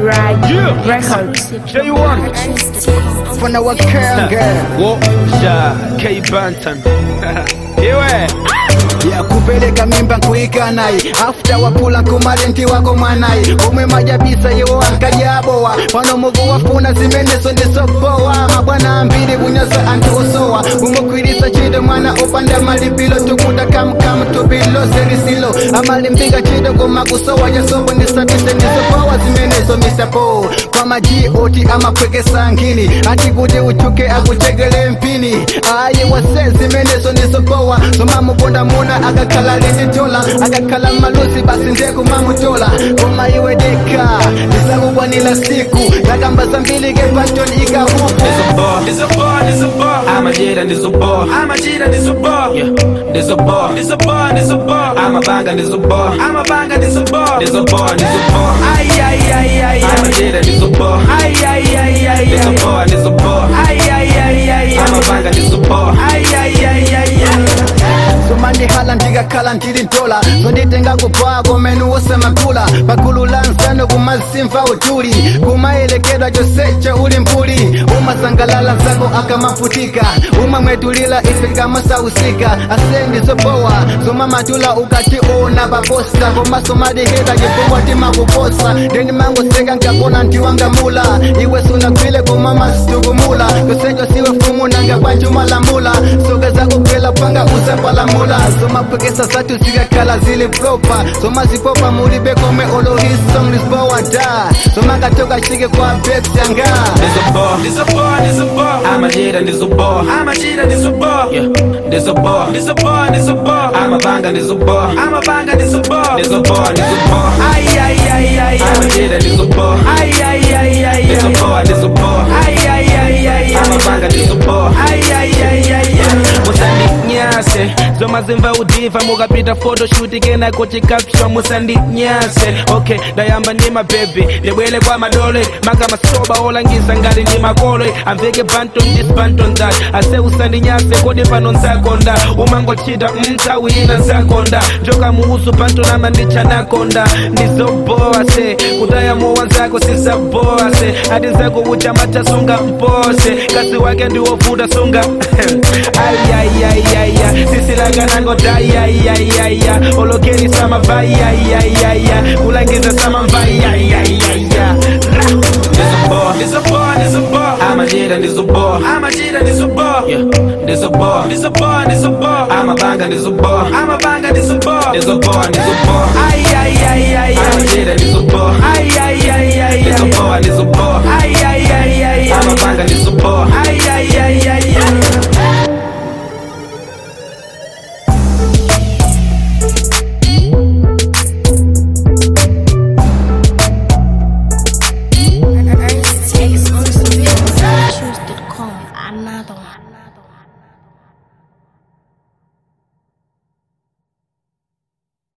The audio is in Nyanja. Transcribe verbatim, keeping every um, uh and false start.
Ride Yeah. Records. J one. Funa wakanga Wo. Sha. K Banton. Iwe. ya kupeleka mimba nkuika nayi after wapula nkumalenti wako mwanayi umwe majabisa yewo ankajabowa pano mugu wafuna zimeneso ndisobowa mabwana ambiri bunyosa antuosowa umukwirisa chido mwana upanda malipilo tukuta kamkam tubilo serisilo amalimbiga chido kumakusowa yasobo nisabise nisobowa zimeneso mister Po kwa maji oti ama kweke sangini ati kuti uchuke akuchegele mpini aye wase zimeneso nisobowa soma mubonda muna agakala litijola agakala malusi basi ndegu mamutola koma iwe deka nisakubwa nila siku nakambasa mbili gepanton ika huku There's a bar, there's a bar, there's a bar. I'm a jada, there's a bar. I'm a jada, there's a bar. Yeah, there's a bar, there's a bar, there's a bar. I'm a banger, there's a bar. I'm a banger, there's a bar. There's a bar, there's a bar. Ay ay ay ay. I'm a jada, there's a bar. Ay ay ay ay. There's a bar, there's a bar. Ay ay ay ay. I'm a banger, there's a bar. Ay ay ay ay ay. somandi hala ndiga kala ntili ntola sonditenga kupaa komenu wosema mpula pakulula nsano kumasimfa utuli kumaelekedwa josecha uli mpuli umasangalala zako akamafutika umamwetulila ifika masausika asendi zobowa somamatula ukati ona babosa komasomadiheda jefungwa tima kuposa deni mango seka nkakona ntiwanga mula iwe sunakwile komamasitukumula kosejo siwe fumu nanga kwanjumala mula soga zako kwela panga usapala mula soma pekesa zatu zikakala zili propa soma zipopa mulibe kome olo his song lisbowa da soma katoka shike kwa bex yanga There's a bar, there's a bar, there's a bar. I'm a jada, there's a bar. I'm a jada, there's a bar. Yeah, there's a bar, there's a bar, there's a bar. I'm a banger, there's a bar. I'm a banger, there's a bar. There's a bar, there's a bar. Ay ay ay ay. I'm a jada, there's a bar. Ay ay ay ay. There's a bar, there's a bar. Ay ay ay ay. I'm a banger, there's a bar. Ay ay ay ay. Musandi nyase, zoma zimva udiva mukapita photoshoot kena kuti caption musandi nyase. Okay, dayamba ndi my baby, ndibwele kwa madole, maka masoba olangiza ngati ndi makole. Amveke banton this banton that, ase usandi nyase kodi pano nzakonda. Umangochita mtawi ina nzakonda, njoka muusu banton ama ndichanakonda. Ndizoboa se, kutaya mowa nzako sisaboa se, hadi nzako uchamata sunga mpose, kasi wake ndiwovuta sunga. Ay ay ay ay ay, sisi langa nango dai ay ay ay ay, olokeni sama vai ay ay ay ay, kulangiza sama vai ay ay ay ay. There's a bar, there's a bar, there's a bar. I'm a jada, there's a bar. I'm a jada, there's a bar. Yeah, there's a bar, there's a bar, there's a bar. I'm a banger, there's a bar. I'm a banger, there's a bar. There's a bar, there's a bar. Ay ay ay ay. I'm a jada, there's a bar. Ay ay ay ay. There's a bar, there's a bar. Ay ay ay ay. I'm a banger, there's a bar. Ay ay ay ay ay. Another one.